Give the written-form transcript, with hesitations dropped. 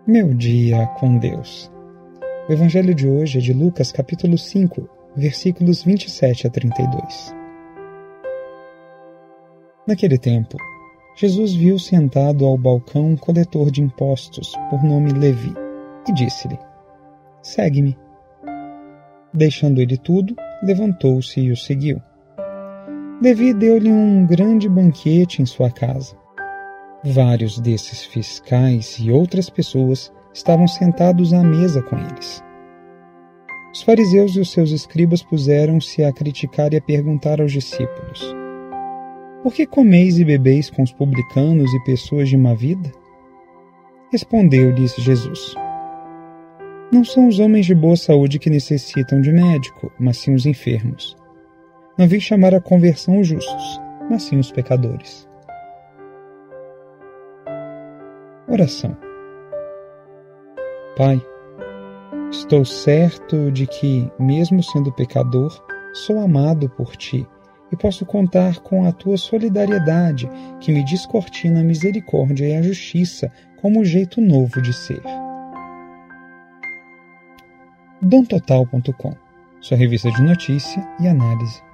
Meu dia com Deus. O evangelho de hoje é de Lucas capítulo 5, versículos 27 a 32. Naquele tempo, Jesus viu sentado ao balcão um coletor de impostos, por nome Levi, e disse-lhe: "Segue-me." Deixando ele tudo, levantou-se e o seguiu. Levi deu-lhe um grande banquete em sua casa. Vários desses fiscais e outras pessoas estavam sentados à mesa com eles. Os fariseus e os seus escribas puseram-se a criticar e a perguntar aos discípulos: "Por que comeis e bebeis com os publicanos e pessoas de má vida?" Respondeu-lhes Jesus: "Não são os homens de boa saúde que necessitam de médico, mas sim os enfermos. Não vim chamar à conversão os justos, mas sim os pecadores." Oração. Pai, estou certo de que, mesmo sendo pecador, sou amado por Ti e posso contar com a Tua solidariedade que me descortina a misericórdia e a justiça como um jeito novo de ser. domtotal.com, sua revista de notícia e análise.